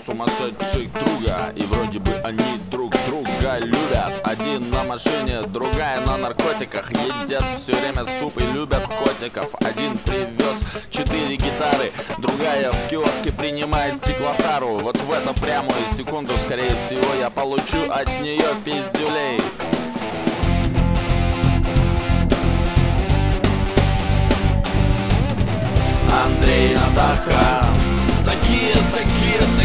сумасшедших друга. И вроде бы они друг друга любят. Один на машине, другая на наркотиках. Едят все время суп и любят котиков. Один привез 4 гитары, другая в киоске принимает стеклотару. Вот в эту прямую секунду, скорее всего, я получу от нее пиздюлей. Андрей, Натаха, такие